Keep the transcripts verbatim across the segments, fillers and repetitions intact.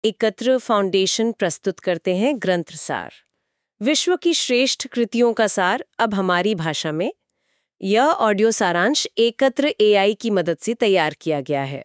एकत्र फाउंडेशन प्रस्तुत करते हैं ग्रंथ सार, विश्व की श्रेष्ठ कृतियों का सार, अब हमारी भाषा में। यह ऑडियो सारांश एकत्र एआई की मदद से तैयार किया गया है।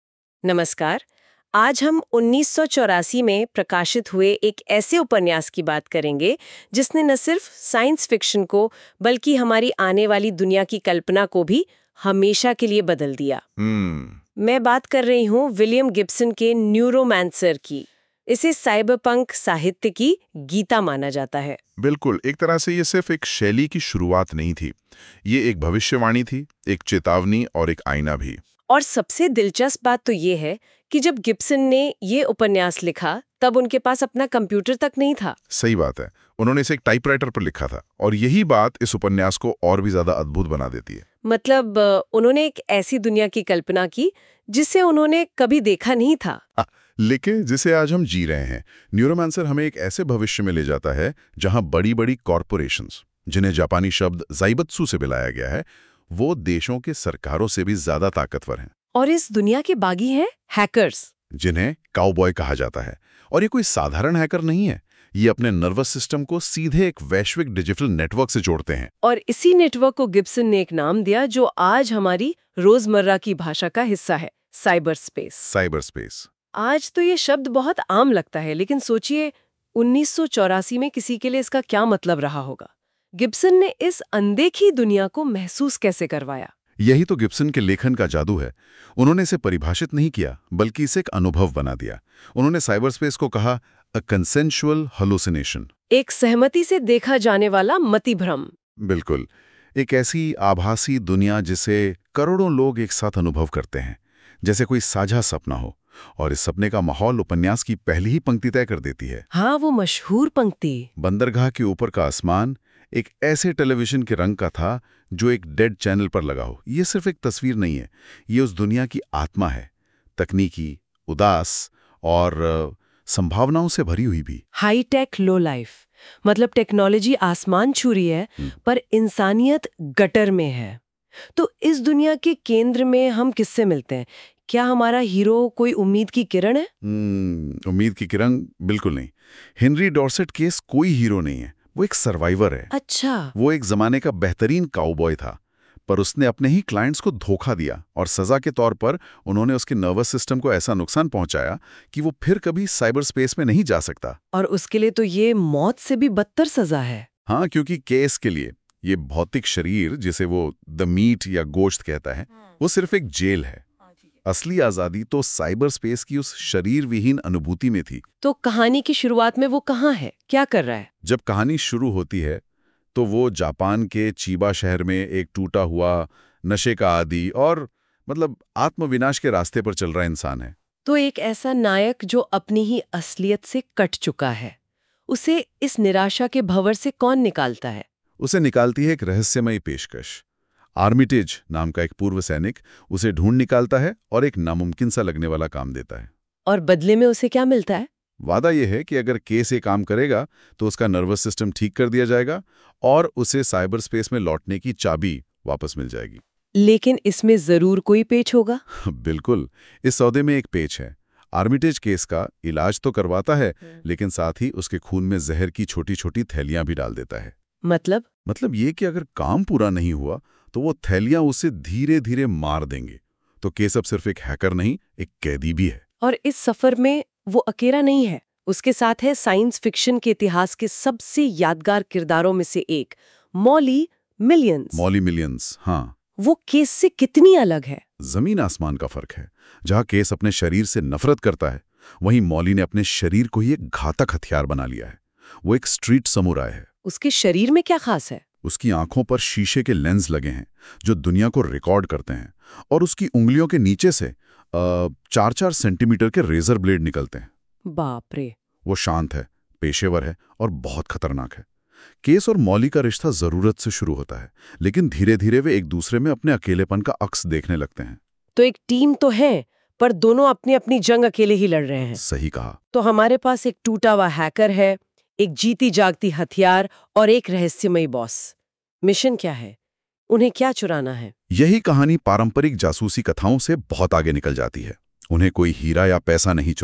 नमस्कार, आज हम उन्नीस सौ चौरासी में प्रकाशित हुए एक ऐसे उपन्यास की बात करेंगे जिसने न सिर्फ साइंस फिक्शन को बल्कि हमारी आने वाली दुनिया की कल्पना को भी हमेशा के लिए बदल दिया। hmm. मैं बात कर रही हूँ विलियम गिब्सन के न्यूरोमैंसर की। इसे साइबरपंक साहित्य की गीता माना जाता है। बिल्कुल, एक तरह से ये सिर्फ एक शैली की शुरुआत नहीं थी, ये एक भविष्यवाणी थी, एक चेतावनी और एक आईना भी। और सबसे दिलचस्प बात तो ये है कि जब गिब्सन ने ये उपन्यास लिखा तब उनके पास अपना कंप्यूटर तक नहीं था। सही बात है, उन्होंने इसे एक टाइपराइटर पर लिखा था, और यही बात इस उपन्यास को और भी ज्यादा अद्भुत बना देती है। मतलब उन्होंने एक ऐसी दुनिया की कल्पना की जिसे उन्होंने कभी देखा नहीं था, आ, लेकिन जिसे आज हम जी रहे हैं। न्यूरोमैंसर हमें एक ऐसे भविष्य में ले जाता है जहां बड़ी बड़ी कॉरपोरेशंस, जिन्हें जापानी शब्द ज़ाइबत्सु से मिलाया गया है, वो देशों के सरकारों से भी ज्यादा ताकतवर हैं। और इस दुनिया के बागी हैं हैकर्स, जिन्हें काउबॉय कहा जाता है। और ये कोई साधारण हैकर नहीं है, ये अपने नर्वस सिस्टम को सीधे एक वैश्विक डिजिटल नेटवर्क से जोड़ते हैं। और इसी नेटवर्क को गिब्सन ने एक नाम दिया जो आज हमारी रोजमर्रा की भाषा का हिस्सा है, साइबर स्पेस। Cyber space. आज तो ये शब्द बहुत आम लगता है, लेकिन सोचिए उन्नीस सौ चौरासी में किसी के लिए इसका क्या मतलब रहा होगा। गिब्सन ने इस अनदेखी दुनिया को महसूस कैसे करवाया? यही तो गिब्सन के लेखन का जादू है। उन्होंने इसे परिभाषित नहीं किया, बल्कि इसे एक अनुभव बना दिया। उन्होंने साइबर स्पेस को कहा अ कंसेंशुअल हेलुसिनेशन, एक सहमति से देखा जाने वाला मतिभ्रम। बिल्कुल, एक ऐसी आभासी दुनिया जिसे करोड़ों लोग एक साथ अनुभव करते हैं, जैसे कोई साझा सपना हो। और इस सपने का माहौल उपन्यास की पहली ही पंक्ति तय कर देती है। हाँ, वो मशहूर पंक्ति, बंदरगाह के ऊपर का आसमान एक ऐसे टेलीविजन के रंग का था जो एक डेड चैनल पर लगा हो। ये सिर्फ एक तस्वीर नहीं है, ये उस दुनिया की आत्मा है, तकनीकी, उदास और संभावनाओं से भरी हुई भी। हाई टेक लो लाइफ, मतलब टेक्नोलॉजी आसमान छू रही है पर इंसानियत गटर में है। तो इस दुनिया के केंद्र में हम किससे मिलते हैं? क्या हमारा हीरो कोई उम्मीद की किरण है? hmm, उम्मीद की किरण बिल्कुल नहीं। हेनरी डॉर्सेट केस कोई हीरो नहीं है, वो एक सर्वाइवर है। अच्छा। वो एक जमाने का बेहतरीन काउबॉय था, पर उसने अपने ही क्लाइंट्स को धोखा दिया और सजा के तौर पर उन्होंने उसके नर्वस सिस्टम को ऐसा नुकसान पहुंचाया कि वो फिर कभी साइबर स्पेस में नहीं जा सकता। और उसके लिए तो ये मौत से भी बदतर सजा है। हाँ, क्योंकि केस के लिए ये भौतिक शरीर, जिसे वो द मीट या गोश्त कहता है, वो सिर्फ एक जेल है। असली आजादी तो साइबर स्पेस की उस शरीर विहीन अनुभूति में थी। तो कहानी की शुरुआत में वो कहाँ है, क्या कर रहा है? जब कहानी शुरू होती है तो वो जापान के चीबा शहर में एक टूटा हुआ, नशे का आदी और मतलब आत्मविनाश के रास्ते पर चल रहा इंसान है। तो एक ऐसा नायक जो अपनी ही असलियत से कट चुका है, उसे इस निराशा के भंवर से कौन निकालता है? उसे निकालती है एक रहस्यमयी पेशकश। आर्मिटेज नाम का एक पूर्व सैनिक उसे ढूंढ निकालता है और एक नामुमकिन सा लगने वाला काम देता है। और बदले में उसे क्या मिलता है? वादा यह है कि अगर केस ये काम करेगा तो उसका नर्वस सिस्टम ठीक कर दिया जाएगा और उसे साइबर स्पेस में लौटने की चाबी वापस मिल जाएगी। लेकिन इसमें जरूर कोई पेच होगा। बिल्कुल, इस सौदे में एक पेच है। आर्मिटेज केस का इलाज तो करवाता है, लेकिन साथ ही उसके खून में जहर की छोटी छोटी थैलियां भी डाल देता है। मतलब मतलब ये कि अगर काम पूरा नहीं हुआ तो वो थैलियां उसे धीरे धीरे मार देंगे। तो केस अब सिर्फ एक हैकर नहीं, एक कैदी भी है। और इस सफर में वो अकेला नहीं है, उसके साथ है साइंस फिक्शन के इतिहास के सबसे यादगार किरदारों में से एक, मॉली मिलियंस। मॉली मिलियंस, हाँ। वो केस से कितनी अलग है? जमीन आसमान का फर्क है। जहां केस अपने शरीर से नफरत करता है, वहीं मॉली ने अपने शरीर को ही एक घातक हथियार बना लिया है। वो एक स्ट्रीट समुराय है। उसके शरीर में क्या खास है? उसकी आंखों पर शीशे के लेंस लगे हैं जो दुनिया को रिकॉर्ड करते हैं, और उसकी उंगलियों के नीचे से चार चार सेंटीमीटर के रेजर ब्लेड निकलते हैं। बाप रे। वो शांत है, पेशेवर है और बहुत खतरनाक है। केस और मॉली का रिश्ता जरूरत से शुरू होता है, लेकिन धीरे धीरे वे एक दूसरे में अपने अकेलेपन का अक्स देखने लगते हैं। तो एक टीम तो है, पर दोनों अपनी अपनी जंग अकेले ही लड़ रहे हैं। सही कहा। तो हमारे पास एक टूटा हुआ हैकर है, एक जीती जागती हथियार और एक रहस्यमयी बॉस। मिशन क्या है? उन्हें क्या चुराना है? यही कहानी पारंपरिक जासूसी कथाओं से बहुत आगे निकल जाती है। उन्हें कोई हीरा या पैसा नहीं चुराना।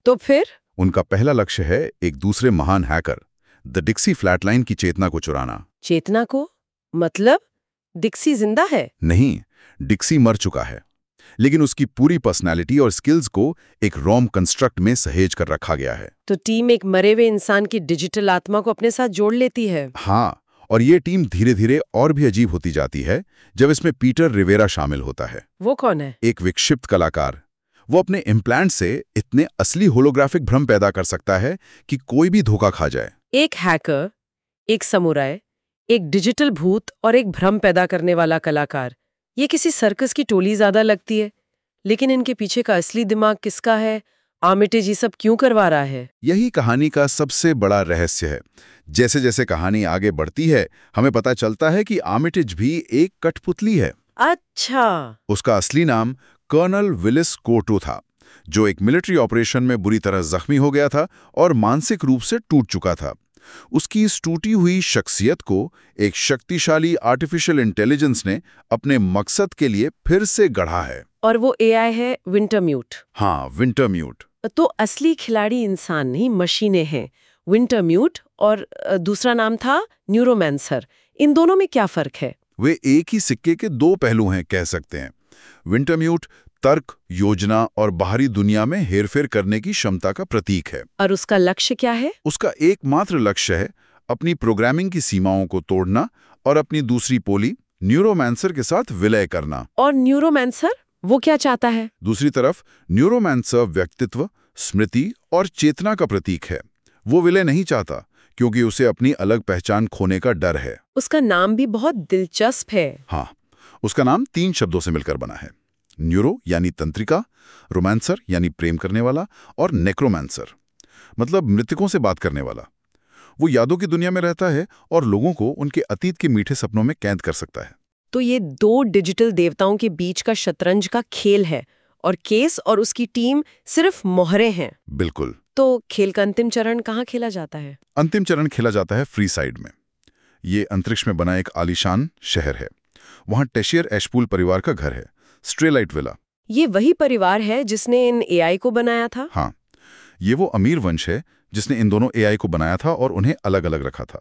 तो फिर उनका पहला लक्ष्य है एक दूसरे महान हैकर द डिक्सी फ्लैटलाइन की चेतना को चुराना। चेतना को? मतलब डिक्सी जिंदा है? नहीं, डिक्सी मर चुका है, लेकिन उसकी पूरी पर्सनैलिटी और स्किल्स को एक रोम कंस्ट्रक्ट में सहेज कर रखा गया है। तो टीम एक मरे हुए इंसान की डिजिटल आत्मा को अपने साथ जोड़ लेती है। हाँ, और ये टीम धीरे धीरे और भी अजीब होती जाती है जब इसमें पीटर रिवेरा शामिल होता है। वो कौन है? एक विक्षिप्त कलाकार। वो अपने इम्प्लांट से इतने असली होलोग्राफिक भ्रम पैदा कर सकता है कि कोई भी धोखा खा जाए। एक हैकर, एक समुराय, एक डिजिटल भूत और एक भ्रम पैदा करने वाला कलाकार। ये किसी सर्कस की टोली ज्यादा लगती है, लेकिन इनके पीछे का असली दिमाग किसका है? आर्मिटेज ये सब क्यों करवा रहा है? यही कहानी का सबसे बड़ा रहस्य है। जैसे जैसे कहानी आगे बढ़ती है, हमें पता चलता है कि आर्मिटेज भी एक कठपुतली है। अच्छा। उसका असली नाम कर्नल विलिस कोर्टो था, जो एक मिलिट्री ऑपरेशन में बुरी तरह जख्मी हो गया था और मानसिक रूप से टूट चुका था। उसकी इस टूटी हुई शख्सियत को एक शक्तिशाली आर्टिफिशियल इंटेलिजेंस ने अपने मकसद के लिए फिर से गढ़ा है। और वो एआई है विंटरम्यूट। हाँ, विंटरम्यूट। तो असली खिलाड़ी इंसान नहीं, मशीनें हैं। विंटरम्यूट और दूसरा नाम था न्यूरोमैंसर। इन दोनों में क्या फर्क है? वे एक ही सिक्के के दो पहलू हैं, कह सकते हैं। विंटरम्यूट तर्क, योजना और बाहरी दुनिया में हेरफेर करने की क्षमता का प्रतीक है। और उसका लक्ष्य क्या है? उसका एकमात्र लक्ष्य है अपनी प्रोग्रामिंग की सीमाओं को तोड़ना और अपनी दूसरी पोली न्यूरोमैंसर के साथ विलय करना। और न्यूरोमैंसर वो क्या चाहता है? दूसरी तरफ न्यूरोमैंसर व्यक्तित्व, स्मृति और चेतना का प्रतीक है। वो विलय नहीं चाहता क्योंकि उसे अपनी अलग पहचान खोने का डर है। उसका नाम भी बहुत दिलचस्प है। हाँ, उसका नाम तीन शब्दों से मिलकर बना है। न्यूरो यानी तंत्रिका, रोमांसर यानी प्रेम करने वाला, और नेक्रोमैंसर मतलब मृतकों से बात करने वाला। वो यादों की दुनिया में रहता है और लोगों को उनके अतीत के मीठे सपनों में कैद कर सकता है। तो ये दो डिजिटल देवताओं के बीच का शतरंज का खेल है और केस और उसकी टीम सिर्फ मोहरे हैं। बिल्कुल। तो खेल का अंतिम चरण कहाँ खेला जाता है? अंतिम चरण खेला जाता है फ्री साइड में। ये अंतरिक्ष में बना एक आलीशान शहर है। वहां टेशियर एशपूल परिवार का घर है, स्ट्रेलाइट विला। ये वही परिवार है जिसने इन एआई को बनाया था? हाँ, ये वो अमीर वंश है जिसने इन दोनों एआई को बनाया था और उन्हें अलग अलग रखा था।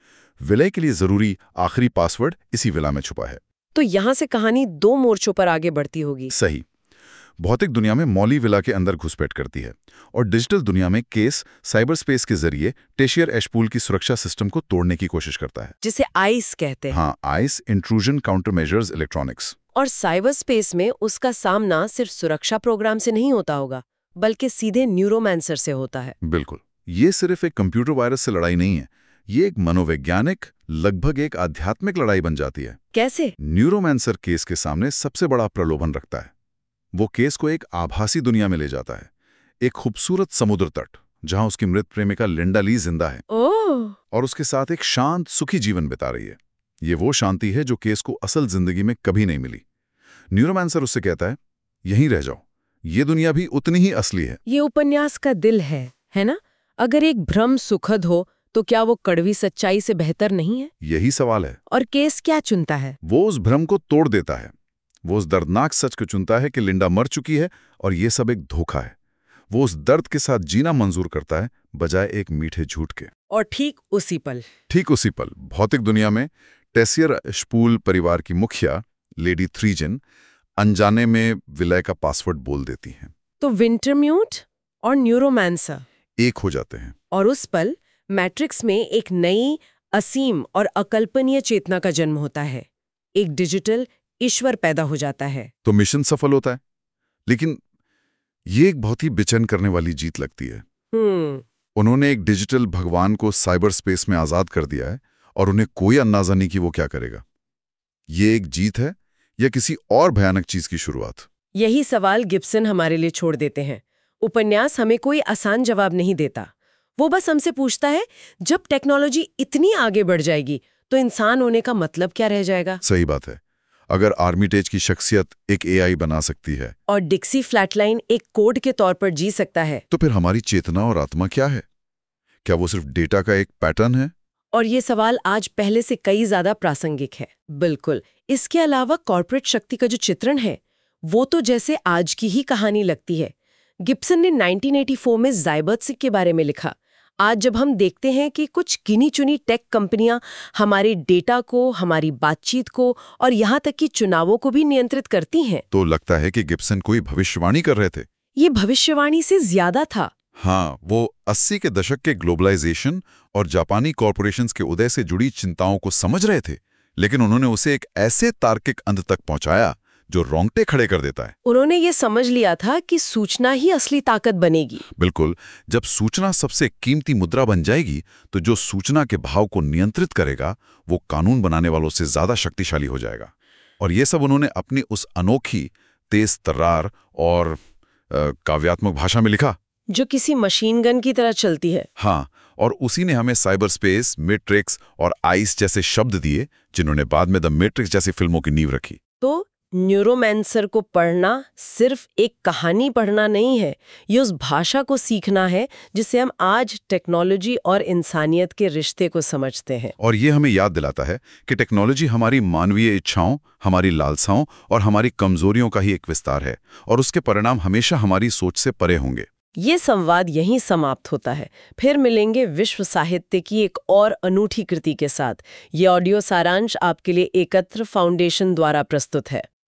विलय के लिए जरूरी आखिरी पासवर्ड इसी विला में छुपा है। तो यहाँ से कहानी दो मोर्चों पर आगे बढ़ती होगी। सही। भौतिक दुनिया में मौली विला के अंदर घुसपैठ करती है और डिजिटल दुनिया में केस साइबर स्पेस के जरिए टेशियर एशपूल की सुरक्षा सिस्टम को तोड़ने की कोशिश करता है, जिसे आइस कहते हैं। हाँ, ICE intrusion counter measures electronics. और साइबर स्पेस में उसका सामना सिर्फ सुरक्षा प्रोग्राम से नहीं होता होगा, बल्कि सीधे न्यूरोमैंसर से होता है। बिल्कुल। ये सिर्फ एक कंप्यूटर वायरस से लड़ाई नहीं है, ये एक मनोवैज्ञानिक, लगभग एक आध्यात्मिक लड़ाई बन जाती है। कैसे? न्यूरोमैंसर केस के सामने सबसे बड़ा प्रलोभन रखता है। वो केस को एक आभासी दुनिया में ले जाता है, एक खूबसूरत समुद्र तट जहां उसकी मृत प्रेमिका लिंडा ली जिंदा है ओह! और उसके साथ एक शांत सुखी जीवन बिता रही है। ये वो शांति है जो केस को असल जिंदगी में कभी नहीं मिली। न्यूरोमैंसर उससे कहता है, यहीं रह जाओ, ये दुनिया भी उतनी ही असली है। ये उपन्यास का दिल है, है ना? अगर एक भ्रम सुखद हो तो क्या वो कड़वी सच्चाई से बेहतर नहीं है? यही सवाल है। और केस क्या चुनता है? वो उस भ्रम को तोड़ देता है। वो उस दर्दनाक सच को चुनता है कि लिंडा मर चुकी है और ये सब एक धोखा है। वो उस दर्द के साथ जीना मंजूर करता है बजाय एक मीठे झूठ के। और ठीक उसी पल ठीक उसी पल भौतिक दुनिया में टेशियर एशपूल परिवार की मुखिया लेडी थ्रीजन अनजाने में विलय का पासवर्ड बोल देती हैं। तो विंटरम्यूट और न्यूरोमैंसर एक हो जाते हैं। और उस पल मैट्रिक्स में एक नई, असीम और अकल्पनीय चेतना का जन्म होता है। एक डिजिटल ईश्वर पैदा हो जाता है। तो मिशन सफल होता है, लेकिन ये एक बहुत ही बेचैन करने वाली जीत लगती है। हम्म उन्होंने एक डिजिटल भगवान को साइबर स्पेस में आजाद कर दिया है और उन्हें कोई अंदाजा नहीं कि वो क्या करेगा। ये एक जीत है या किसी और भयानक चीज की शुरुआत? यही सवाल गिब्सन हमारे लिए छोड़ देते हैं। उपन्यास हमें कोई आसान जवाब नहीं देता। वो बस हमसे पूछता है, जब टेक्नोलॉजी इतनी आगे बढ़ जाएगी तो इंसान होने का मतलब क्या रह जाएगा? सही बात है। अगर आर्मिटेज की शख्सियत एक एआई बना सकती है और डिक्सी फ्लैटलाइन एक कोड के तौर पर जी सकता है, तो फिर हमारी चेतना और आत्मा क्या है? क्या वो सिर्फ डेटा का एक पैटर्न है? और ये सवाल आज पहले से कई ज्यादा प्रासंगिक है। बिल्कुल। इसके अलावा कॉर्पोरेट शक्ति का जो चित्रण है वो तो जैसे आज की ही कहानी लगती है, गिब्सन ने नाइनटीन एटी फोर में ज़ायबर्ट्स के बारे में लिखा। आज जब हम देखते हैं कि कुछ गिनी चुनी टेक कंपनियां हमारे डेटा को, हमारी बातचीत को और यहाँ तक कि चुनावों को भी नियंत्रित करती हैं, तो लगता है कि गिब्सन कोई भविष्यवाणी कर रहे थे। ये भविष्यवाणी से ज्यादा था। हाँ, वो अस्सी के दशक के ग्लोबलाइजेशन और जापानी कॉरपोरेशंस के उदय से जुड़ी चिंताओं को समझ रहे थे, लेकिन उन्होंने उसे एक ऐसे तार्किक अंत तक पहुंचाया जो रोंगटे खड़े कर देता है। उन्होंने ये समझ लिया था कि सूचना ही असली ताकत बनेगी। बिल्कुल, जब सूचना सबसे कीमती मुद्रा बन जाएगी तो जो सूचना के भाव को नियंत्रित करेगा वो कानून बनाने वालों से ज्यादा शक्तिशाली हो जाएगा। और ये सब उन्होंने अपनी उस अनोखी, तेज तर्रार और काव्यात्मक भाषा में लिखा जो किसी मशीन गन की तरह चलती है। हाँ, और उसी ने हमें साइबर स्पेस, मैट्रिक्स और आइस जैसे शब्द दिए जिन्होंने बाद में द मैट्रिक्स जैसी फिल्मों की नींव रखी। तो न्यूरोमैंसर को पढ़ना सिर्फ एक कहानी पढ़ना नहीं है, ये उस भाषा को सीखना है जिससे हम आज टेक्नोलॉजी और इंसानियत के रिश्ते को समझते हैं। और ये हमें याद दिलाता है कि टेक्नोलॉजी हमारी मानवीय इच्छाओं, हमारी लालसाओं और हमारी कमजोरियों का ही एक विस्तार है, और उसके परिणाम हमेशा हमारी सोच से परे होंगे। ये संवाद यहीं समाप्त होता है। फिर मिलेंगे विश्व साहित्य की एक और अनूठी कृति के साथ। ये ऑडियो सारांश आपके लिए एकत्र फाउंडेशन द्वारा प्रस्तुत है।